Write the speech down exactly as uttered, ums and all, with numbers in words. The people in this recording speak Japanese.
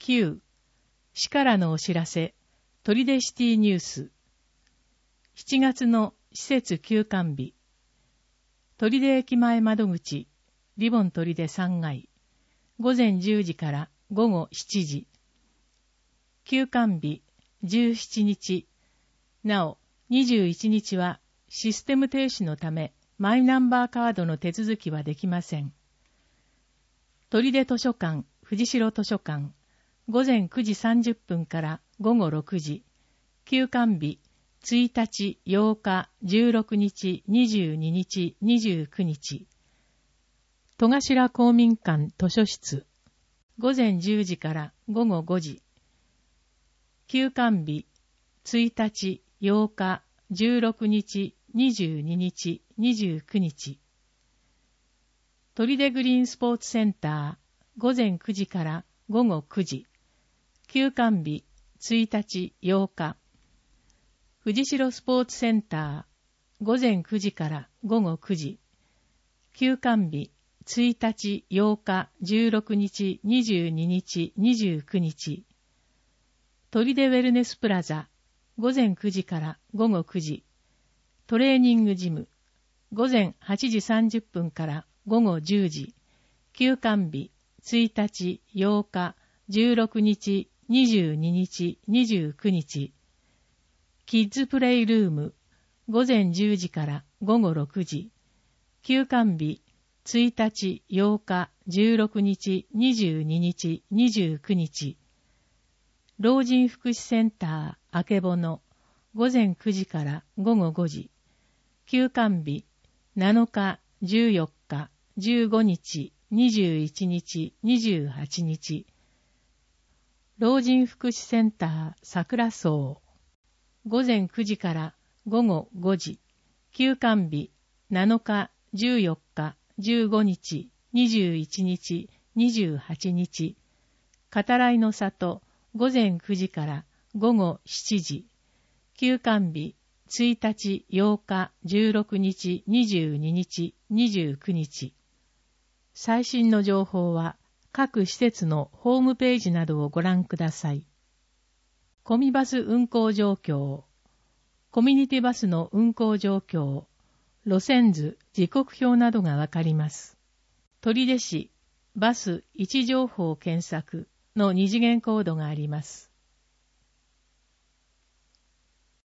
きゅう、市からのお知らせ、取手シティニュース。しちがつの施設休館日。取手駅前窓口、リボン取手さんがい。ごぜんじゅうじからごごしちじ。休館日、じゅうしちにち。なお、にじゅういちにちはシステム停止のため、マイナンバーカードの手続きはできません。取手図書館、藤代図書館、ごぜんくじさんじゅっぷんからごごろくじ。休館日、いちにち、ようか、じゅうろくにち、にじゅうににち、にじゅうくにち。戸頭公民館図書室、ごぜんじゅうじからごごごじ。休館日、いちにち、ようか、じゅうろくにち、にじゅうににち、にじゅうくにち。取手グリーンスポーツセンター、ごぜんくじからごごくじ。休館日、いちにち、ようか。藤代スポーツセンター、ごぜんくじからごごくじ。休館日、いちにち、ようか、じゅうろくにち、にじゅうににち、にじゅうくにち。取手ウェルネスプラザ、ごぜんくじからごごくじ。トレーニングジム、ごぜんはちじさんじゅっぷんからごごじゅうじ。休館日、いちにち、ようか、じゅうろくにち、にじゅうににち、にじゅうくにち。キッズプレイルーム、ごぜんじゅうじからごごろくじ。休館日、いちにち、ようか、じゅうろくにち、にじゅうににち、にじゅうくにち。老人福祉センター、あけぼの、ごぜんくじからごごごじ。休館日、なのか、じゅうよっか、じゅうごにち、にじゅういちにち、にじゅうはちにち。老人福祉センター、桜荘、ごぜんくじからごごごじ。休館日、なのか、じゅうよっか、じゅうごにち、にじゅういちにち、にじゅうはちにち。かたらいの里、ごぜんくじからごごしちじ。休館日、いちにち、ようか、じゅうろくにち、にじゅうににち、にじゅうくにち。最新の情報は各施設のホームページなどをご覧ください。コミバス運行状況、コミュニティバスの運行状況、路線図、時刻表などがわかります。取手市バス位置情報検索の二次元コードがあります。